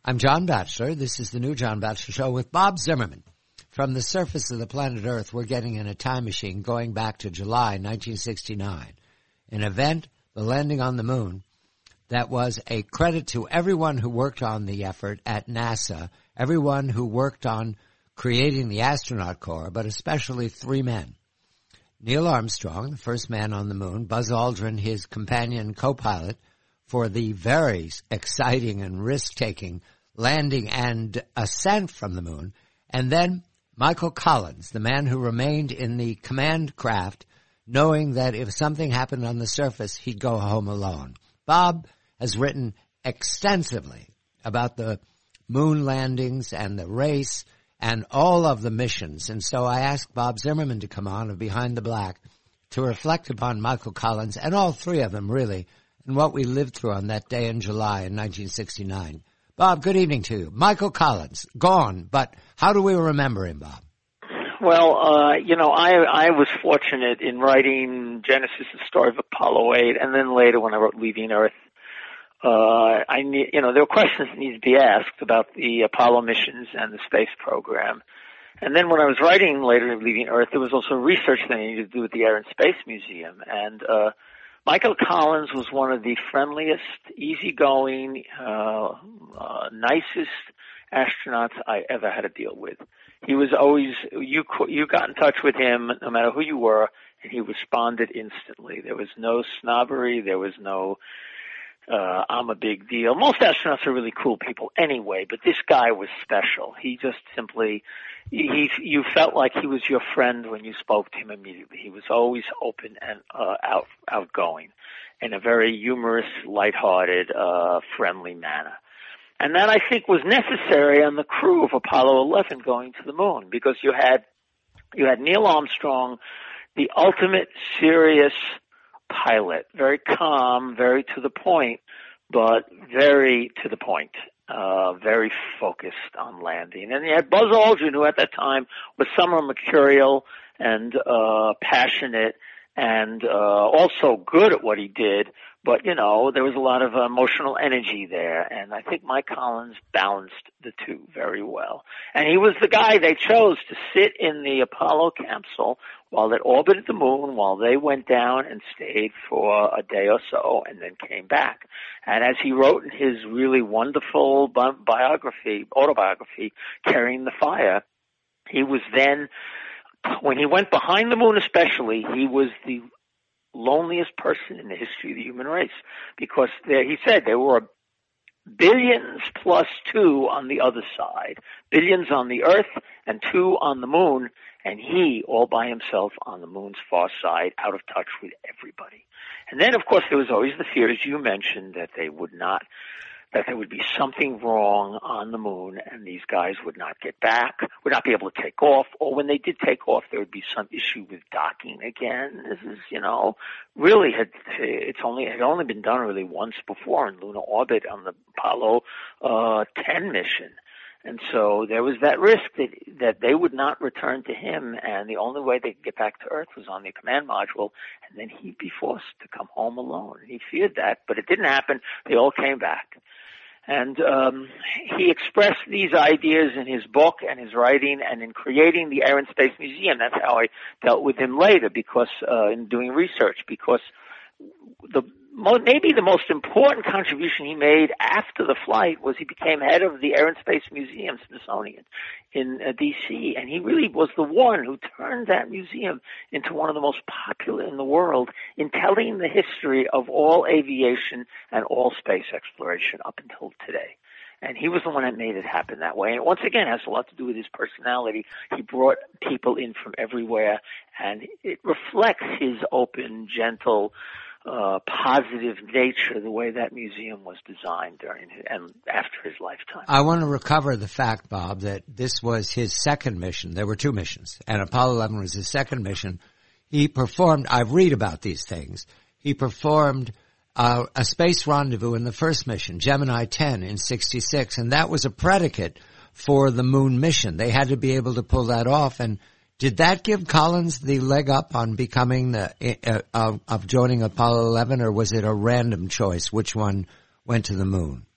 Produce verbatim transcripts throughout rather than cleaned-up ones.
I'm John Batchelor. This is the new John Batchelor Show with Bob Zimmerman. From the surface of the planet Earth, we're getting in a time machine going back to July nineteen sixty-nine, an event, the landing on the moon, that was a credit to everyone who worked on the effort at NASA, everyone who worked on creating the astronaut corps, but especially three men. Neil Armstrong, the first man on the moon, Buzz Aldrin, his companion co-pilot, for the very exciting and risk-taking landing and ascent from the moon, and then Michael Collins, the man who remained in the command craft, knowing that if something happened on the surface, he'd go home alone. Bob has written extensively about the moon landings and the race and all of the missions, and so I asked Bob Zimmerman to come on of Behind the Black to reflect upon Michael Collins and all three of them, really, and what we lived through on that day in July in nineteen sixty-nine. Bob, good evening to you. Michael Collins, gone, but how do we remember him, Bob? Well, uh, you know, I I was fortunate in writing Genesis, the story of Apollo eight, and then later when I wrote Leaving Earth, uh, I need, you know, there were questions that need to be asked about the Apollo missions and the space program. And then when I was writing later Leaving Earth, there was also research that I needed to do with the Air and Space Museum, and uh Michael Collins was one of the friendliest, easygoing, uh, uh, nicest astronauts I ever had to deal with. He was always, you you got in touch with him no matter who you were, and he responded instantly. There was no snobbery. There was no, uh, I'm a big deal. Most astronauts are really cool people anyway, but this guy was special. He just simply, he, you felt like he was your friend when you spoke to him immediately. He was always open and uh, out, outgoing in a very humorous, lighthearted, uh, friendly manner. And that, I think, was necessary on the crew of Apollo eleven going to the moon, because you had, you had Neil Armstrong, the ultimate serious pilot, very calm, very to the point, but very to the point. Uh, very focused on landing. And you had Buzz Aldrin, who at that time was somewhat mercurial and uh, passionate and uh, also good at what he did. But, you know, there was a lot of emotional energy there. And I think Mike Collins balanced the two very well. And he was the guy they chose to sit in the Apollo capsule while it orbited the moon, while they went down and stayed for a day or so and then came back. And as he wrote in his really wonderful bi- biography, autobiography, Carrying the Fire, he was then, when he went behind the moon especially, he was the loneliest person in the history of the human race, because there, he said there were billions plus two on the other side, billions on the Earth and two on the moon, and he all by himself on the moon's far side, out of touch with everybody. And then, of course, there was always the fear, as you mentioned, that they would not, that there would be something wrong on the moon and these guys would not get back, would not be able to take off, or when they did take off, there would be some issue with docking again. This is, you know, really had, it's only, had only been done really once before in lunar orbit on the Apollo, uh, ten mission. And so there was that risk that, that they would not return to him, and the only way they could get back to Earth was on the command module, and then he'd be forced to come home alone. And he feared that, but it didn't happen. They all came back. And um, he expressed these ideas in his book and his writing and in creating the Air and Space Museum. That's how I dealt with him later, because uh, in doing research, because the maybe the most important contribution he made after the flight was he became head of the Air and Space Museum, Smithsonian, in uh, D C, and he really was the one who turned that museum into one of the most popular in the world in telling the history of all aviation and all space exploration up until today. And he was the one that made it happen that way. And once again, it has a lot to do with his personality. He brought people in from everywhere, and it reflects his open, gentle, Uh, positive nature, the way that museum was designed during his, and after his lifetime. I want to recover the fact, Bob, that this was his second mission. There were two missions, and Apollo eleven was his second mission. He performed, I read about these things, he performed uh, a space rendezvous in the first mission, Gemini ten in sixty-six, and that was a predicate for the moon mission. They had to be able to pull that off, and did that give Collins the leg up on becoming the, uh, uh, of joining Apollo eleven, or was it a random choice which one went to the moon?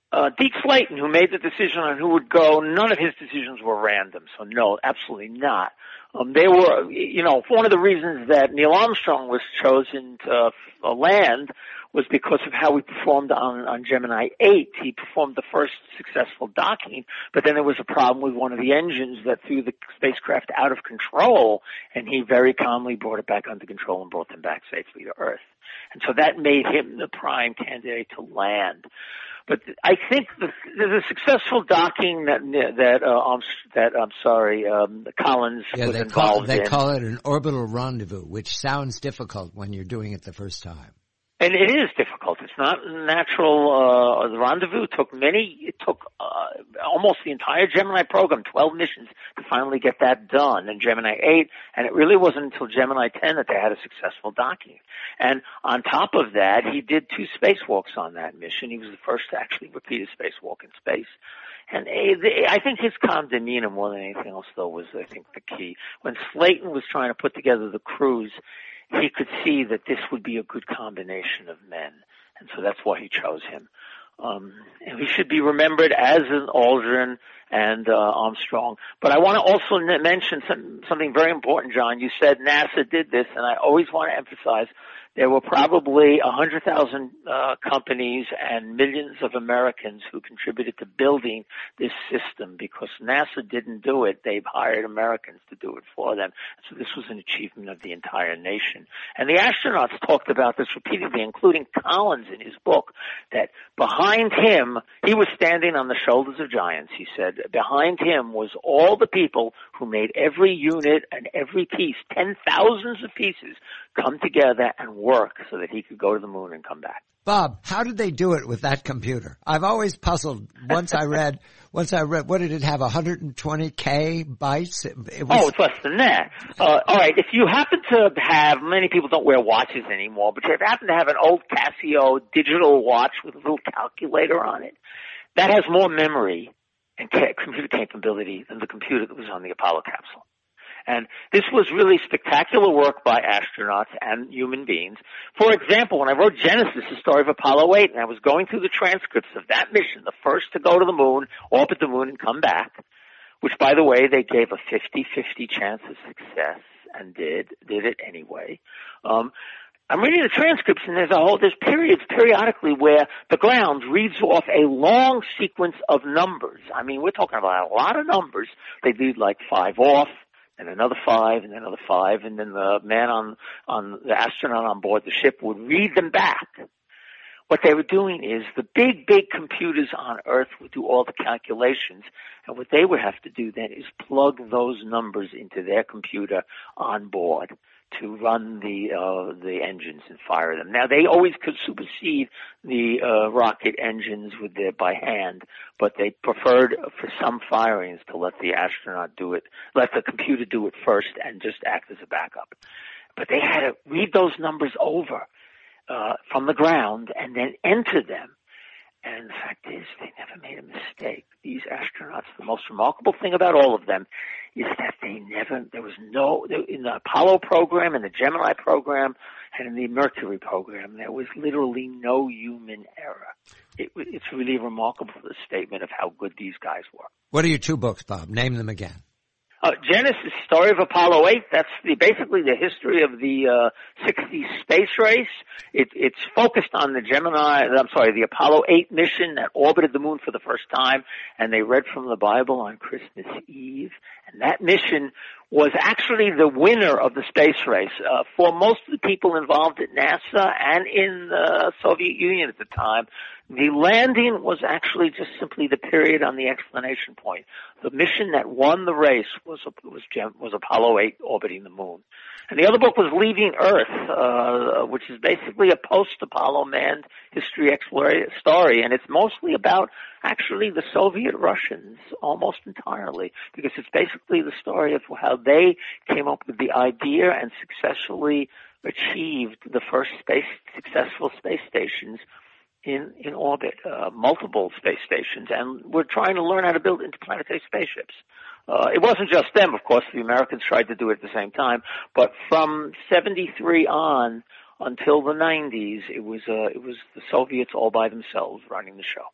Uh, Deke Slayton, who made the decision on who would go, none of his decisions were random. So no, absolutely not. Um, they were, you know, one of the reasons that Neil Armstrong was chosen to uh, land was because of how he performed on, on Gemini eight. He performed the first successful docking, but then there was a problem with one of the engines that threw the spacecraft out of control, and he very calmly brought it back under control and brought them back safely to Earth. And so that made him the prime candidate to land. But I think the, the successful docking that that uh, I'm that I'm sorry, um, Collins yeah, was they involved call, they in. They call it an orbital rendezvous, which sounds difficult when you're doing it the first time. And it is difficult. It's not natural. Uh, the rendezvous took many. It took uh, almost the entire Gemini program, twelve missions, to finally get that done. And Gemini eight, and it really wasn't until Gemini ten that they had a successful docking. And on top of that, he did two spacewalks on that mission. He was the first to actually repeat a spacewalk in space. And I think his calm demeanor more than anything else, though, was, I think, the key. When Slayton was trying to put together the crews, he could see that this would be a good combination of men. And so that's why he chose him. Um, and he should be remembered as an Aldrin and uh, Armstrong. But I want to also n- mention some, something very important, John. You said NASA did this, and I always want to emphasize there were probably one hundred thousand uh, companies and millions of Americans who contributed to building this system because NASA didn't do it. They've hired Americans to do it for them. So this was an achievement of the entire nation. And the astronauts talked about this repeatedly, including Collins in his book, that behind him, he was standing on the shoulders of giants, he said. Behind him was all the people who made every unit and every piece, ten thousands of pieces, come together and work so that he could go to the moon and come back. Bob, how did they do it with that computer? I've always puzzled. Once I read, once I read, what did it have? one hundred twenty K bytes? It, it was... Oh, it's less than that. Uh, all right. If you happen to have, many people don't wear watches anymore, but if you happen to have an old Casio digital watch with a little calculator on it, that has more memory and ca- computer capability than the computer that was on the Apollo capsule. And this was really spectacular work by astronauts and human beings. For example, when I wrote Genesis, the story of Apollo eight, and I was going through the transcripts of that mission, the first to go to the moon, orbit the moon, and come back, which, by the way, they gave a fifty-fifty chance of success and did, did it anyway. Um, I'm reading the transcripts, and there's a whole, there's periods periodically where the ground reads off a long sequence of numbers. I mean, we're talking about a lot of numbers. They lead like five off, and another five, and then another five, and then the man on, on the astronaut on board the ship would read them back. What they were doing is the big, big computers on Earth would do all the calculations, and what they would have to do then is plug those numbers into their computer on board to run the uh, the engines and fire them. Now, they always could supersede the uh, rocket engines with their by hand, but they preferred for some firings to let the astronaut do it, let the computer do it first and just act as a backup. But they had to read those numbers over uh, from the ground and then enter them. And the fact is, they never made a mistake. These astronauts, the most remarkable thing about all of them is that they never, there was no, in the Apollo program, in the Gemini program, and in the Mercury program, there was literally no human error. It, it's really remarkable, the statement of how good these guys were. What are your two books, Bob? Name them again. Uh, Genesis, Story of Apollo eight, that's the, basically the history of the uh, sixties space race. It, it's focused on the Gemini, I'm sorry, the Apollo eight mission that orbited the moon for the first time, and they read from the Bible on Christmas Eve. And that mission was actually the winner of the space race. Uh, for most of the people involved at NASA and in the Soviet Union at the time, the landing was actually just simply the period on the exclamation point. The mission that won the race was was, was Apollo eight orbiting the moon. And the other book was Leaving Earth, uh, which is basically a post-Apollo manned history exploration story, and it's mostly about actually the Soviet Russians, almost entirely, because it's basically the story of how they came up with the idea and successfully achieved the first space successful space stations in in orbit, uh, multiple space stations, and we're trying to learn how to build interplanetary spaceships. Uh, it wasn't just them, of course. The Americans tried to do it at the same time, but from seventy-three on until the nineties, it was uh, it was the Soviets all by themselves running the show.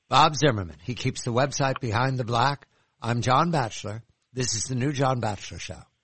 Bob Zimmerman. He keeps the website Behind the Black. I'm John Batchelor. This is the new John Batchelor Show.